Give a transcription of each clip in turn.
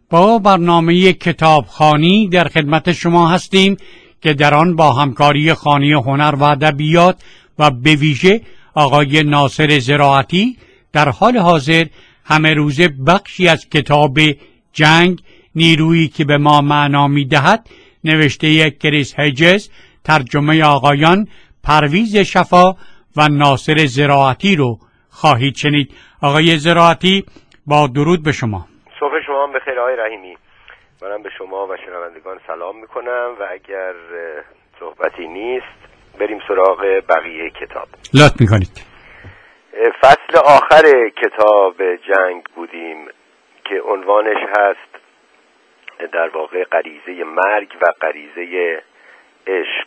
با برنامه کتابخوانی در خدمت شما هستیم که در آن با همکاری خانه هنر و ادبیات و به ویژه آقای ناصر زراعتی در حال حاضر همه روزه بخشی از کتاب جنگ، نیرویی که به ما معنا می‌دهد نوشته کریس هیجز، ترجمه آقایان پرویز شفا و ناصر زراعتی رو خواهید شنید. آقای زراعتی، با درود به شما. صبح شما بخیر آقای رحیمی. منم به شما و شنوندگان سلام میکنم و اگر صحبتی نیست بریم سراغ بقیه کتاب. لطف میکنید. فصل آخر کتاب جنگ بودیم که عنوانش هست در واقع غریزه مرگ و غریزه عشق.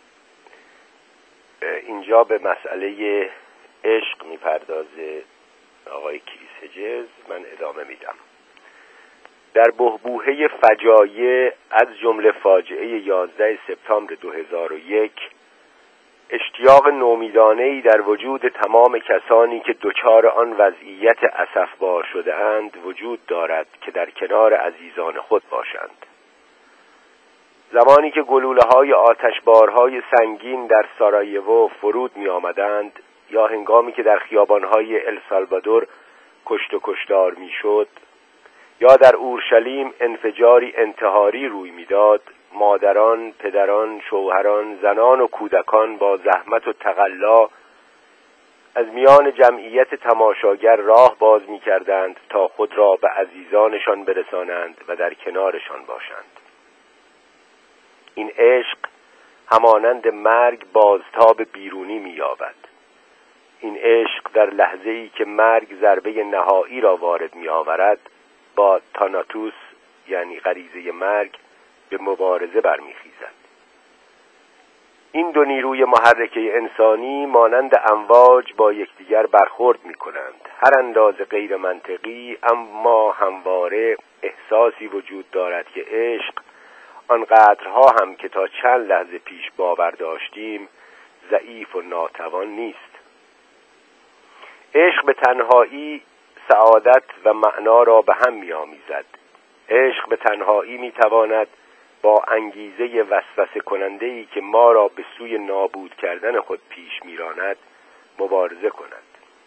اینجا به مسئله عشق میپردازه آقای کریس هیجز. من ادامه میدم. در بحبوحه فجایع از جمله فاجعه 11 سپتامبر 2001 اشتیاق نومیدانه‌ای در وجود تمام کسانی که دچار آن وضعیت اسفبار شده اند وجود دارد که در کنار عزیزان خود باشند. زمانی که گلوله‌های آتشبارهای سنگین در سارایوو فرود می آمدند یا هنگامی که در خیابان‌های السالوادور کشت و کشتار می شد یا در اورشلیم انفجاری انتحاری روی میداد، مادران، پدران، شوهران، زنان و کودکان با زحمت و تقلا از میان جمعیت تماشاگر راه باز می‌کردند تا خود را به عزیزانشان برسانند و در کنارشان باشند. این عشق همانند مرگ بازتاب بیرونی می‌یابد. این عشق در لحظه‌ای که مرگ ضربه نهایی را وارد می‌آورد با تاناتوس یعنی غریزه مرگ به مبارزه برمیخیزد. این دو نیروی محرکه انسانی مانند امواج با یکدیگر برخورد می‌کنند. هر اندازه غیر منطقی اما همواره احساسی وجود دارد که عشق آنقدرها هم که تا چند لحظه پیش باور داشتیم ضعیف و ناتوان نیست. عشق به تنهایی سعادت و معنا را به هم می‌آمیزد. عشق به تنهایی می‌تواند با انگیزه وسوسه کننده‌ای که ما را به سوی نابود کردن خود پیش می‌راند مبارزه کند.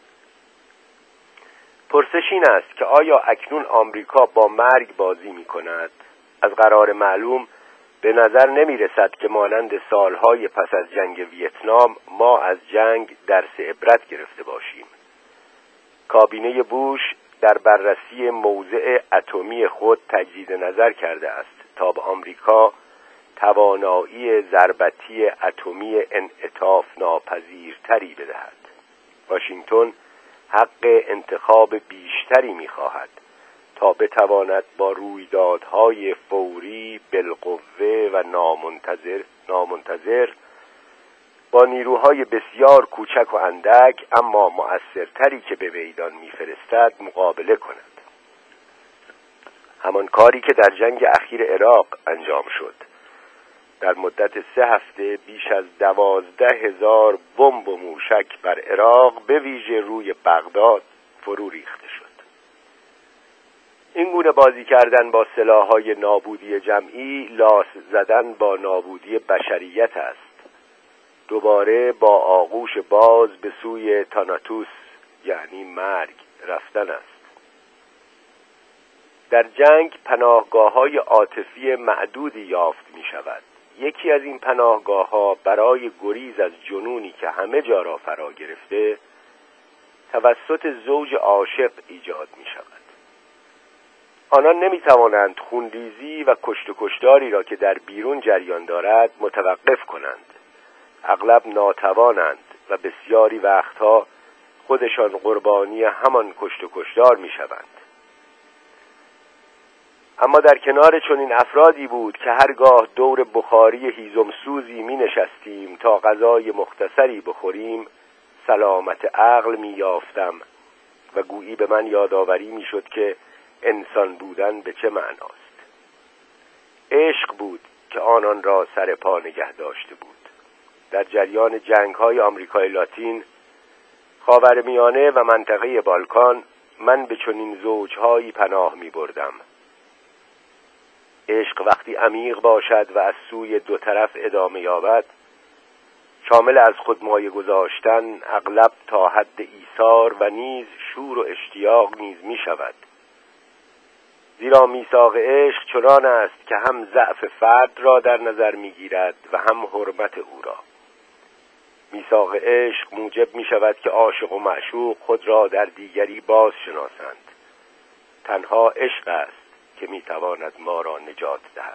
پرسش این است که آیا اکنون آمریکا با مرگ بازی می‌کند؟ از قرار معلوم به نظر نمی‌رسد که مانند سالهای پس از جنگ ویتنام ما از جنگ درس عبرت گرفته باشیم. کابینه بوش در بررسی موضع اتمی خود تجدید نظر کرده است تا به آمریکا توانایی ضربتی اتمی انعطاف ناپذیرتری بدهد. واشنگتن حق انتخاب بیشتری می‌خواهد تا بتواند با رویدادهای فوری بالقوه و نامنتظر با نیروهای بسیار کوچک و اندک اما مؤثرتری که به میدان می‌فرستد مقابله کند. همان کاری که در جنگ اخیر عراق انجام شد. در مدت 3 هفته بیش از 12,000 بمب و موشک بر عراق به ویژه روی بغداد فرو ریخته شد. این گونه بازی کردن با سلاح‌های نابودی جمعی لاس زدن با نابودی بشریت است. دوباره با آغوش باز به سوی تاناتوس یعنی مرگ رفتن است. در جنگ پناهگاه‌های عاطفی معدودی یافت می شود. یکی از این پناهگاه‌ها برای گریز از جنونی که همه جا را فرا گرفته توسط زوج عاشق ایجاد می شود. آنان نمی توانند خونریزی و کشت و کشتاری را که در بیرون جریان دارد متوقف کنند. اغلب ناتوانند و بسیاری وقتها خودشان قربانی همان کشت و کشتار می شوند. اما در کنار چنین افرادی بود که هرگاه دور بخاری هیزم سوزی می نشستیم تا غذای مختصری بخوریم سلامت عقل می یافتم و گویی به من یادآوری می شد که انسان بودن به چه معناست. عشق بود که آنان را سر پا نگه داشته بود. در جریان جنگ‌های آمریکای لاتین، خاورمیانه و منطقه بالکان من به چنین زوجهایی پناه می بردم. عشق وقتی عمیق باشد و از سوی دو طرف ادامه یابد، شامل از خود مایه گذاشتن اغلب تا حد ایثار و نیز شور و اشتیاق نیز می شود. زیرا میثاق عشق چنان است که هم ضعف فرد را در نظر می گیرد و هم حرمت او را. میثاق عشق موجب می شود که عاشق و معشوق خود را در دیگری باز شناسند. تنها عشق است که می تواند ما را نجات دهد.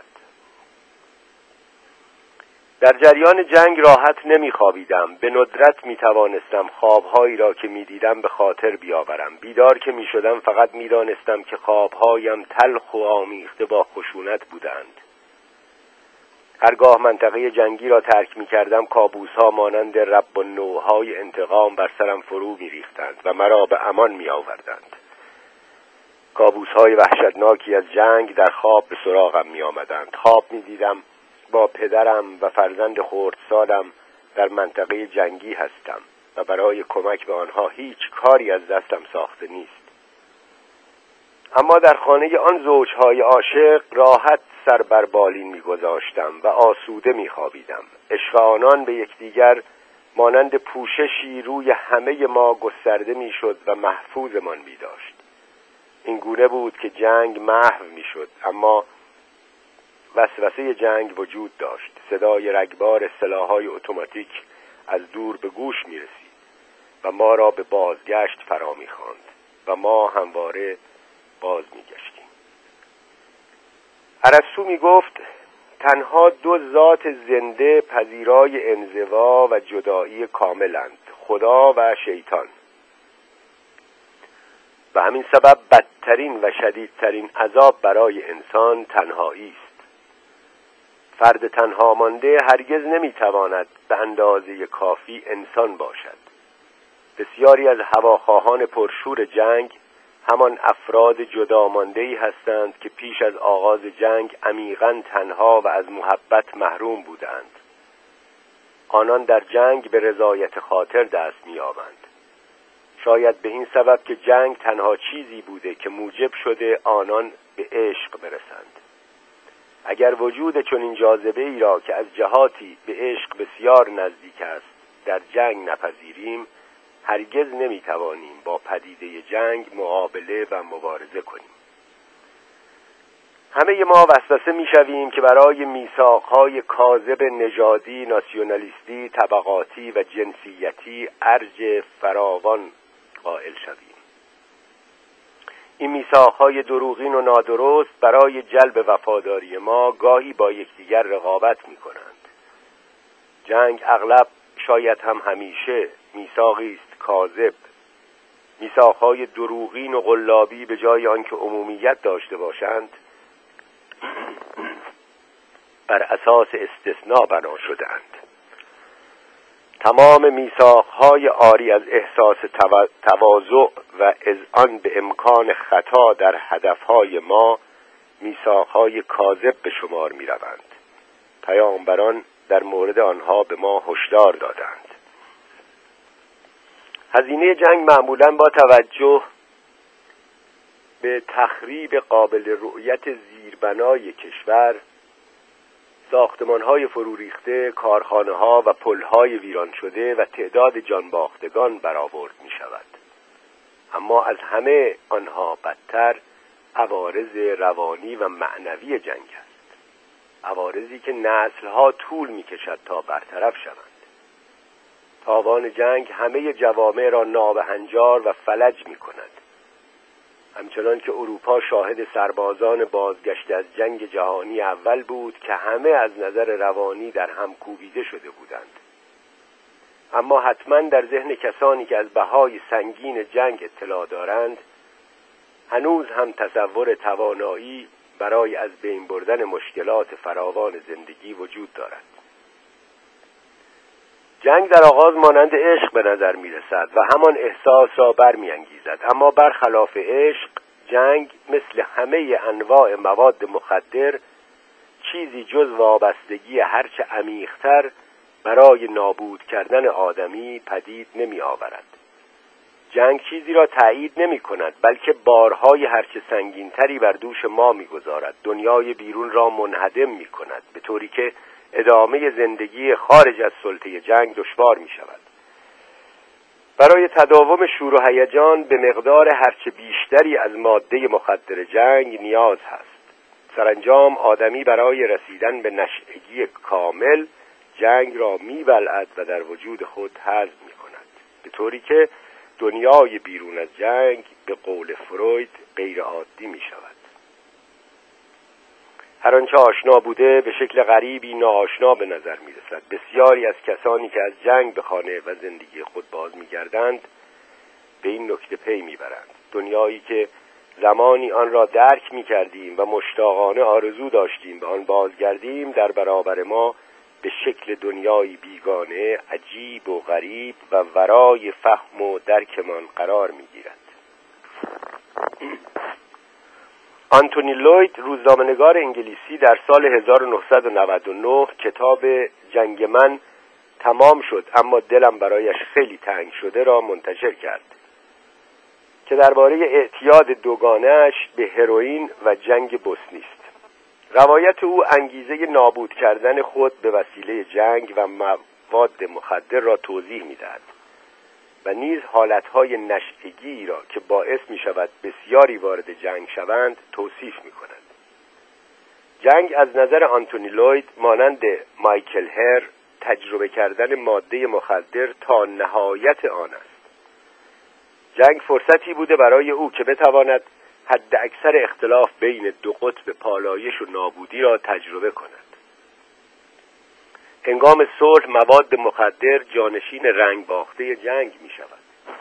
در جریان جنگ راحت نمی خوابیدم. به ندرت می توانستم خوابهایی را که می دیدم به خاطر بیاورم. بیدار که می شدم فقط می دانستم که خوابهایم تلخ و آمیخته با خشونت بودند. هرگاه منطقه جنگی را ترک می کردم کابوس‌ها مانند رب النوع‌های انتقام بر سرم فرو می ریختند و مرا به امان می آوردند. کابوس‌های وحشتناکی از جنگ در خواب به سراغم می آمدند. خواب می دیدم با پدرم و فرزند خردسالم در منطقه جنگی هستم و برای کمک به آنها هیچ کاری از دستم ساخته نیست. اما در خانه آن زوجهای عاشق راحت سر بر بالین می‌گذاشتم و آسوده می‌خوابیدم. عشق آنان به یکدیگر مانند پوششی روی همه ما گسترده می‌شد و محفوظمان می‌داشت. این گونه بود که جنگ محو می‌شد، اما وسوسه جنگ وجود داشت. صدای رگبار سلاح‌های اتوماتیک از دور به گوش می‌رسید و ما را به بازگشت فرا می‌خواند و ما همواره باز می‌گشتیم. ارسطو می‌گفت تنها دو ذات زنده پذیرای انزوا و جدایی کاملند، خدا و شیطان. و همین سبب بدترین و شدیدترین عذاب برای انسان تنهایی است. فرد تنها مانده هرگز نمیتواند به اندازه کافی انسان باشد. بسیاری از هواخواهان پرشور جنگ همان افراد جدا مانده‌ای هستند که پیش از آغاز جنگ عمیقاً تنها و از محبت محروم بودند. آنان در جنگ به رضایت خاطر دست می‌یابند. شاید به این سبب که جنگ تنها چیزی بوده که موجب شده آنان به عشق برسند. اگر وجود چنین جاذبه‌ای را که از جهاتی به عشق بسیار نزدیک است در جنگ نپذیریم، هرگز نمیتوانیم با پدیده جنگ مقابله و مبارزه کنیم. همه ما وسوسه میشویم که برای میثاق‌های کاذب نژادی، ناسیونالیستی، طبقاتی و جنسیتی ارج فراوان قائل شویم. این میثاق‌های دروغین و نادرست برای جلب وفاداری ما گاهی با یکدیگر رقابت می‌کنند. جنگ اغلب، شاید هم همیشه، میثاقی است کاذب. میثاق‌های دروغین و قلابی به جای آنکه عمومیت داشته باشند بر اساس استثناء بنا شده‌اند. تمام میثاق‌های عاری از احساس تواضع و اذعان به امکان خطا در هدف‌های ما میثاق‌های کاذب به شمار می‌روند. پیامبران در مورد آنها به ما هشدار دادند. هزینه جنگ معمولاً با توجه به تخریب قابل رؤیت زیربنای کشور، ساختمان‌های فرو ریخته، کارخانه‌ها و پل‌های ویران شده و تعداد جانباختگان برآورد می‌شود. اما از همه آنها بدتر عوارض روانی و معنوی جنگ است. عوارضی که نسل‌ها طول می‌کشد تا برطرف شوند. تاوان جنگ همه جوامع را نابهنجار و فلج می‌کند. همچنان که اروپا شاهد سربازان بازگشته از جنگ جهانی اول بود که همه از نظر روانی در هم کوبیده شده بودند. اما حتما در ذهن کسانی که از بهای سنگین جنگ اطلاع دارند هنوز هم تصور توانایی برای از بین بردن مشکلات فراوان زندگی وجود دارد. جنگ در آغاز مانند عشق به نظر می رسد و همان احساس را برمی انگیزد. اما برخلاف عشق، جنگ مثل همه انواع مواد مخدر چیزی جز وابستگی هرچه عمیق‌تر برای نابود کردن آدمی پدید نمی آورد. جنگ چیزی را تایید نمی کند، بلکه بارهای هرچه سنگینتری بر دوش ما می گذارد. دنیای بیرون را منهدم می کند، به طوری که ادامه زندگی خارج از سلطه جنگ دشوار می شود. برای تداوم شور و هیجان به مقدار هرچه بیشتری از ماده مخدر جنگ نیاز هست. سرانجام آدمی برای رسیدن به نشئگی کامل جنگ را می‌بلعد و در وجود خود هضم می‌کند، به طوری که دنیای بیرون از جنگ به قول فروید غیر عادی می‌شود. هر آنچه آشنا بوده به شکل غریبی ناآشنا به نظر می‌رسد. بسیاری از کسانی که از جنگ به خانه و زندگی خود باز می‌گردند به این نکته پی می‌برند: دنیایی که زمانی آن را درک می‌کردیم و مشتاقانه آرزو داشتیم به آن بازگردیم، در برابر ما به شکل دنیایی بیگانه، عجیب و غریب و ورای فهم و درکمان قرار می‌گیرد. آنتونی لوید، روزنامه‌نگار انگلیسی، در سال 1999 کتاب جنگ من تمام شد اما دلم برایش خیلی تنگ شده را منتشر کرد که درباره اعتیاد دوگانه‌اش به هروئین و جنگ بوسنی است. روایت او انگیزه نابود کردن خود به وسیله جنگ و مواد مخدر را توضیح می‌دهد و نیز حالتهای نشئگی را که باعث می‌شود بسیاری وارد جنگ شوند توصیف می‌کند. جنگ از نظر آنتونی لوید مانند مایکل هر تجربه کردن ماده مخدر تا نهایت آن است. جنگ فرصتی بوده برای او که بتواند حد اکثر اختلاف بین دو قطب پالایش و نابودی را تجربه کند. هنگام صلح مواد مخدر جانشین رنگ باخته جنگ می شود.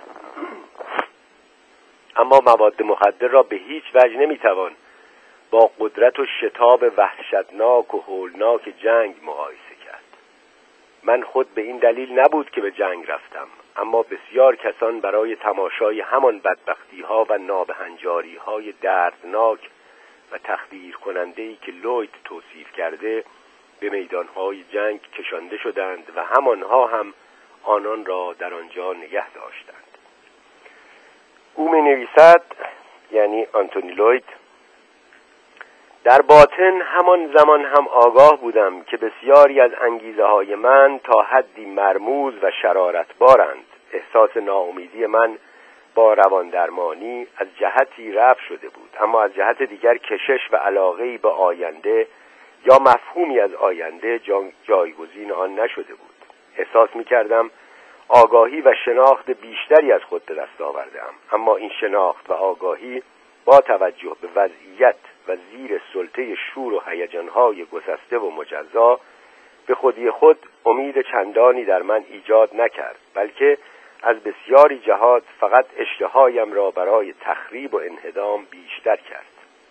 اما مواد مخدر را به هیچ وجه نمی توان با قدرت و شتاب وحشتناک و هولناک جنگ مقایسه کرد. من خود به این دلیل نبود که به جنگ رفتم، اما بسیار کسان برای تماشای همان بدبختی‌ها و نابهنجاری‌های دردناک و تخدیر کننده‌ای که لوید توصیف کرده به میدان‌های جنگ کشانده شدند و همانها هم آنان را در آنجا نگه داشتند. او می‌نویسد، یعنی آنتونی لوید: در باطن همان زمان هم آگاه بودم که بسیاری از انگیزه‌های من تا حدی مرموز و شرارتبارند. احساس ناامیدی من با رواندرمانی از جهتی رفع شده بود، اما از جهت دیگر کشش و علاقه‌ای به آینده یا مفهومی از آینده جایگزین آن نشده بود. احساس می‌کردم آگاهی و شناخت بیشتری از خود به دست آورده‌ام، اما این شناخت و آگاهی با توجه به وضعیت و زیر سلطه شور و هیجان‌های گسسته و مجزا به خودی خود امید چندانی در من ایجاد نکرد، بلکه از بسیاری جهات فقط اشتهایم را برای تخریب و انهدام بیشتر کرد.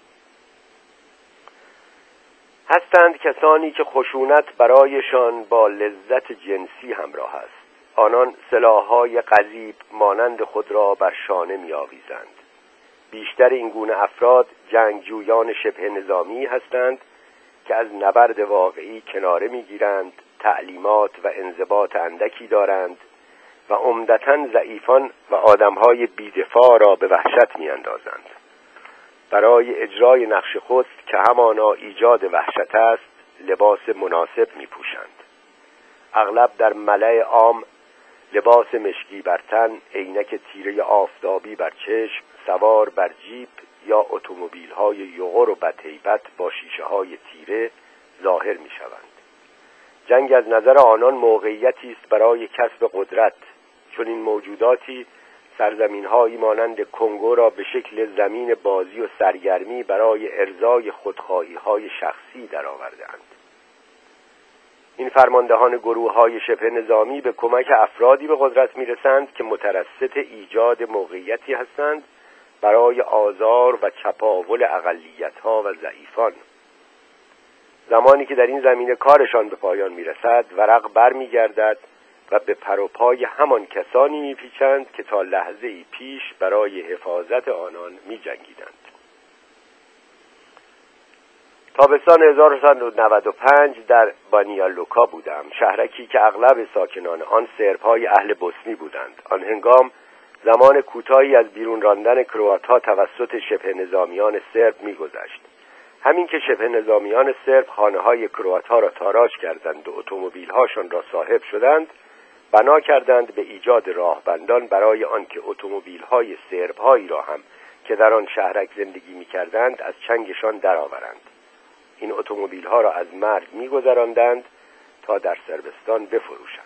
هستند کسانی که خشونت برایشان با لذت جنسی همراه است. آنان سلاح‌های غضیب مانند خود را بر شانه می‌آویزند. بیشتر این گونه افراد جنگجویان شبه نظامی هستند که از نبرد واقعی کناره می‌گیرند، تعلیمات و انضباط اندکی دارند و عمدتاً ضعیفان و آدم‌های بی‌دفاع را به وحشت می‌اندازند. برای اجرای نقش خود که همانا ایجاد وحشت است، لباس مناسب می‌پوشند. اغلب در ملأ عام لباس مشکی بر تن، عینک تیره آفتابی بر چشم، سوار بر جیپ یا اتومبیل‌های یغور و بدهیبت با شیشه‌های تیره ظاهر می‌شوند. جنگ از نظر آنان موقعیتی است برای کسب قدرت، چون این موجوداتی سرزمین‌هایی مانند کنگو را به شکل زمین بازی و سرگرمی برای ارضای خودخواهی‌های شخصی درآورده‌اند. این فرماندهان گروه‌های شبه نظامی به کمک افرادی به قدرت می‌رسند که مترصد ایجاد موقعیتی هستند برای آزار و چپاول اقلیت‌ها و ضعیفان. زمانی که در این زمینه کارشان به پایان می‌رسد، ورق برمیگردد و به پر و پای همان کسانی می‌پیچند که تا لحظه‌ای پیش برای حفاظت آنان می‌جنگیدند. تابستان 1995 در بانیالوکا بودم، شهرکی که اغلب ساکنان آن سرب‌های اهل بوسنی بودند. آن هنگام زمان کوتاهی از بیرون راندن کروات‌ها توسط شبه نظامیان سرب می‌گذشت. همین که شبه نظامیان سرب خانه‌های کروات‌ها را تاراج کردند و اتومبیل‌هاشان را صاحب شدند، بنا کردند به ایجاد راهبندان برای آنکه اتومبیل‌های سرب‌هایی را هم که در آن شهرک زندگی می‌کردند از چنگشان درآورند. این اتومبیل‌ها را از مرگ می‌گذراندند تا در صربستان بفروشند.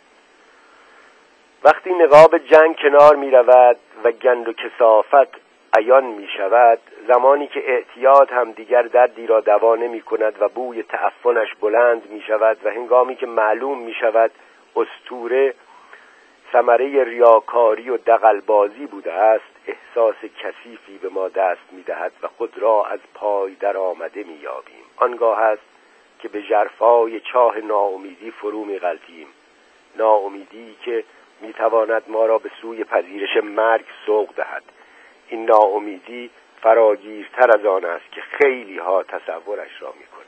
وقتی نقاب جنگ کنار می‌رود و گند و کثافت عیان می‌شود، زمانی که اعتیاد هم دیگر دردی را دوا نمی‌کند و بوی تعفنش بلند می‌شود و هنگامی که معلوم می‌شود اسطوره ثمره ریاکاری و دغل‌بازی بوده است، احساس کثیفی به ما دست می‌دهد و خود را از پای در آمده می‌یابیم. آنگاه است که به ژرفای چاه ناامیدی فرو می‌غلطیم، ناامیدی که می‌تواند ما را به سوی پذیرش مرگ سوق دهد. این ناامیدی فراگیرتر از آن است که خیلی ها تصورش را می‌کنند.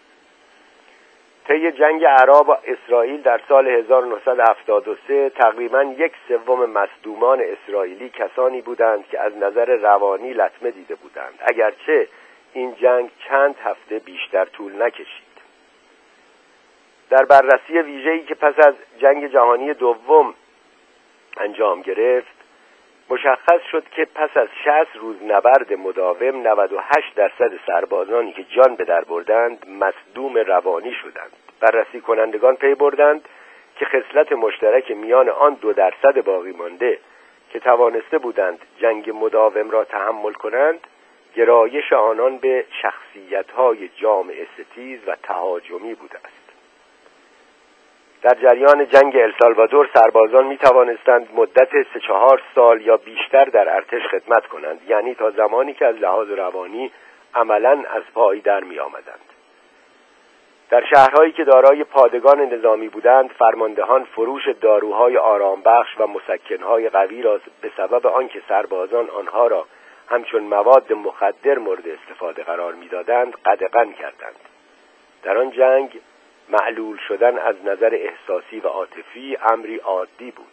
طی جنگ عرب و اسرائیل در سال 1973 تقریباً 1/3 مصدومان اسرائیلی کسانی بودند که از نظر روانی لطمه دیده بودند، اگرچه این جنگ چند هفته بیشتر طول نکشید. در بررسی ویژه‌ای که پس از جنگ جهانی دوم انجام گرفت، مشخص شد که پس از 60 روز نبرد مداوم 98% سربازانی که جان به در بردند مصدوم روانی شدند. بررسی کنندگان پی بردند که خصلت مشترک میان آن 2% باقی مانده که توانسته بودند جنگ مداوم را تحمل کنند، گرایش آنان به شخصیت‌های جامعه ستیز و تهاجمی بوده است. در جریان جنگ السالوادور سربازان می توانستند مدت 3-4 سال یا بیشتر در ارتش خدمت کنند، یعنی تا زمانی که از لحاظ روانی عملاً از پای در می آمدند. در شهرهایی که دارای پادگان نظامی بودند، فرماندهان فروش داروهای آرامبخش و مسکنهای قوی را به سبب آنکه سربازان آنها را همچون مواد مخدر مورد استفاده قرار می دادند قدغن کردند. در آن جنگ معلول شدن از نظر احساسی و عاطفی امری عادی بود.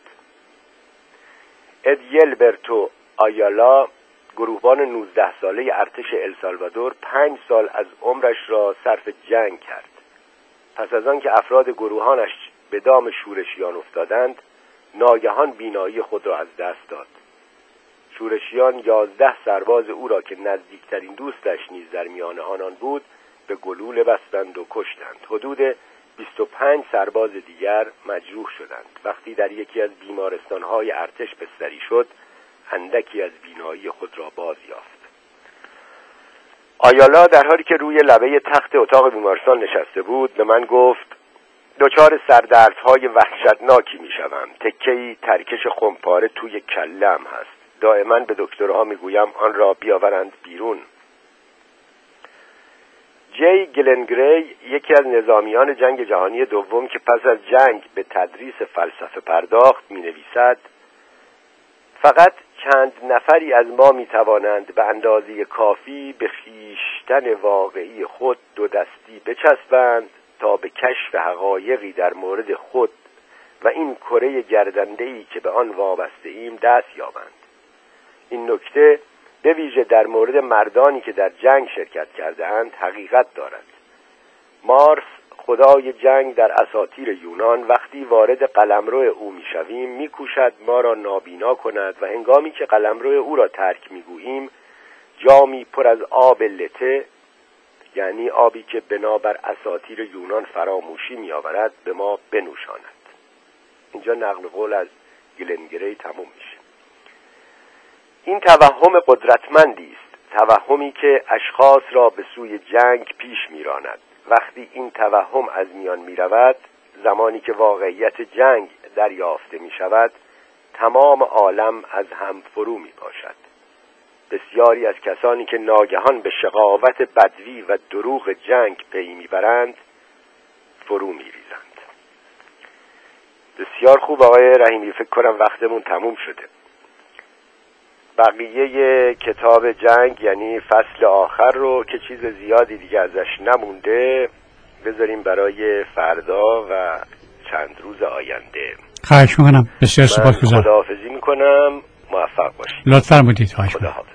ادیلبرتو آیالا، گروهبان 19 ساله ارتش السالوادور، 5 سال از عمرش را صرف جنگ کرد. پس از آن که افراد گروهانش به دام شورشیان افتادند، ناگهان بینایی خود را از دست داد. شورشیان 11 سرباز او را که نزدیکترین دوستش نیز در میان آنان بود به گلوله بستند و کشتند. حدود 25 سرباز دیگر مجروح شدند. وقتی در یکی از بیمارستان‌های ارتش بستری شد، اندکی از بینایی خود را باز یافت. آیالا در حالی که روی لبه تخت اتاق بیمارستان نشسته بود به من گفت: دچار سردردهای وحشتناکی میشوم. تکه‌ای ترکش خمپاره توی کله‌ام هست. دائما به دکترها میگویم آن را بیاورند بیرون. جی گلنگری، یکی از نظامیان جنگ جهانی دوم که پس از جنگ به تدریس فلسفه پرداخت، می‌نویسد: فقط چند نفری از ما می‌توانند به اندازه کافی به خویشتن واقعی خود دو دستی بچسبند تا به کشف حقایقی در مورد خود و این کره گردنده‌ای که به آن وابسته ایم دست یابند. این نکته به ویژه در مورد مردانی که در جنگ شرکت کرده‌اند حقیقت دارد. مارس، خدای جنگ در اساطیر یونان، وقتی وارد قلمرو او می‌شویم می‌کوشد ما را نابینا کند و هنگامی که قلمرو او را ترک می‌گوییم جامی پر از آب لته، یعنی آبی که بنابر اساطیر یونان فراموشی می‌آورد، به ما بنوشاند. اینجا نقل قول از گلنگری تموم میشه. این توهم قدرتمندی است، توهمی که اشخاص را به سوی جنگ پیش می‌راند. وقتی این توهم از میان می‌رود، زمانی که واقعیت جنگ دریافته می‌شود، تمام عالم از هم فرو می‌پاشد. بسیاری از کسانی که ناگهان به شقاوت بدوی و دروغ جنگ پی می‌برند فرو می‌ریزند. بسیار خوب آقای رحیمی، فکر کنم وقتمون تموم شده. بقیه کتاب جنگ، یعنی فصل آخر رو که چیز زیادی دیگه ازش نمونده، بذاریم برای فردا و چند روز آینده. خواهش میکنم. بسیار سپاسگزارم. خداحافظی میکنم. موفق باشید. لطفاً فرمودید. خدا حافظ.